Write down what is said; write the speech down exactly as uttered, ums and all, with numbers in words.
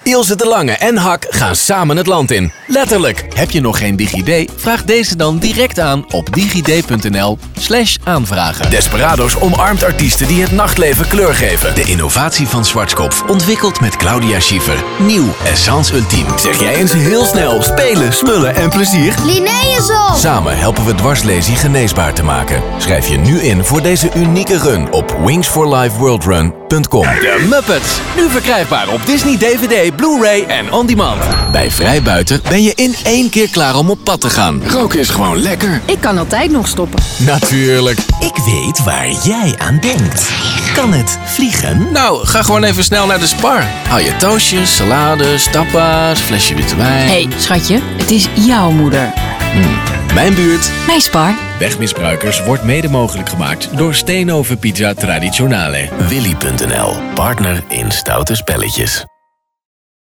Ilse de Lange en Hak gaan samen het land in. Letterlijk. Heb je nog geen DigiD? Vraag deze dan direct aan op digid.nl slash aanvragen. Desperados omarmt artiesten die het nachtleven kleur geven. De innovatie van Schwarzkopf, ontwikkeld met Claudia Schiffer. Nieuw, Essence Ultime. Zeg jij eens heel snel, spelen, smullen en plezier? Linnaeushof! Samen helpen we dwarslesie geneesbaar te maken. Schrijf je nu in voor deze unieke run op wings for life world run punt com. De Muppets, nu verkrijgbaar op Disney D V D, Blu-ray en On Demand. Bij Vrijbuiter ben je in één keer klaar om op pad te gaan. Roken is gewoon lekker. Ik kan altijd nog stoppen. Natuurlijk. Ik weet waar jij aan denkt. Kan het vliegen? Nou, ga gewoon even snel naar de Spar. Haal je toastjes, salades, tapa's, flesje witte wijn. Hé, hey, schatje, het is jouw moeder. Hmm. Mijn buurt. Mijn Spar. Wegmisbruikers wordt mede mogelijk gemaakt door Steenoven Pizza Tradizionale. Willy punt n l, partner in stoute spelletjes.